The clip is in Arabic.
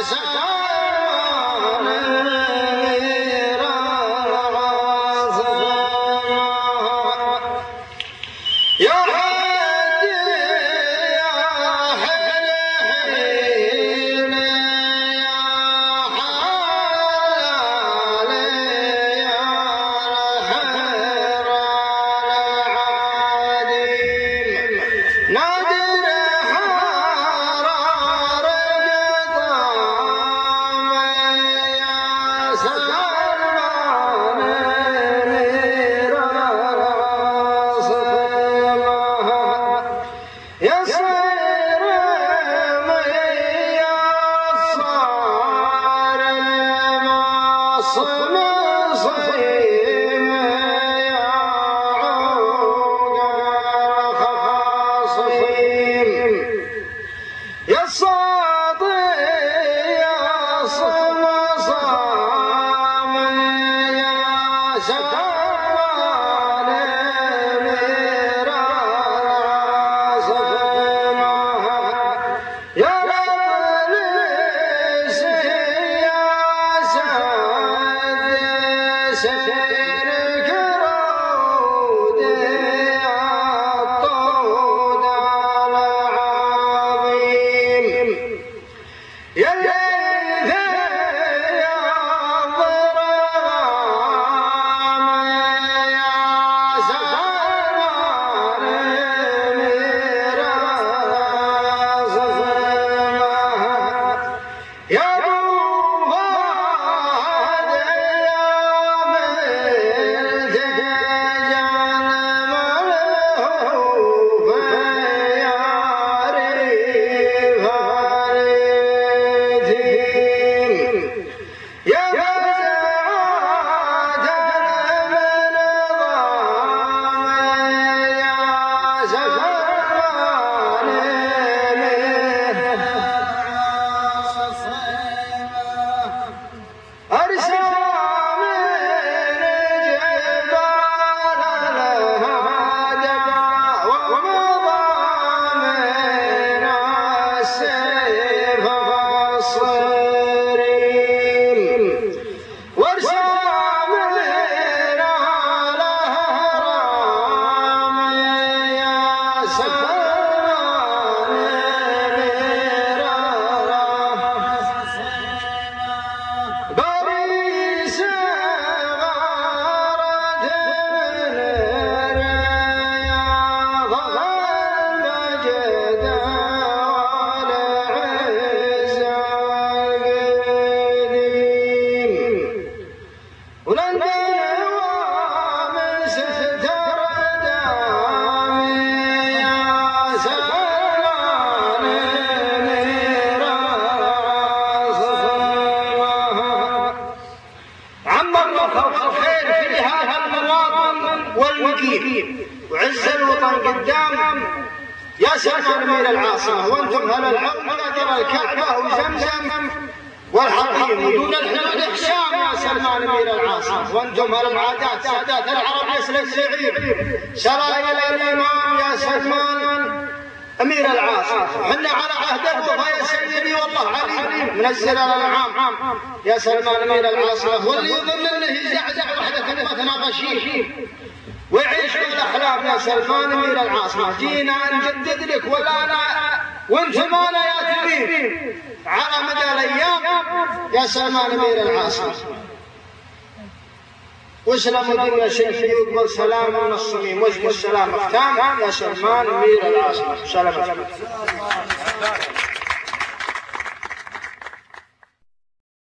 وعز الوطن قدام يا سلمان أمير العاصمة، وانتم هل العلم قدر الكعبة وزمزم والحريم ودون الحدود إحشام يا سلمان أمير العاصمة، وانتم هل العادات سادات العرب يسل السعير سرايا الإمام يا سلمان أمير العاصمة. حنا على عهد الوفا يا سيدي والله عليم منزل الأنعام يا سلمان أمير العاصمة، واللي يظن أنه يزعزع وحدة كلمتنا غشيم ويعيش بالأحلام يا سلمان أمير العاصمة. جينا نجدد لك ولا لا وانت ما لا يا تبين على مدى الأيام يا سلمان أمير العاصمة. واسلم الدين يا سيدي يقبل سلام من الصميم وجه السلام اختام يا سلمان أمير العاصمة. سلام.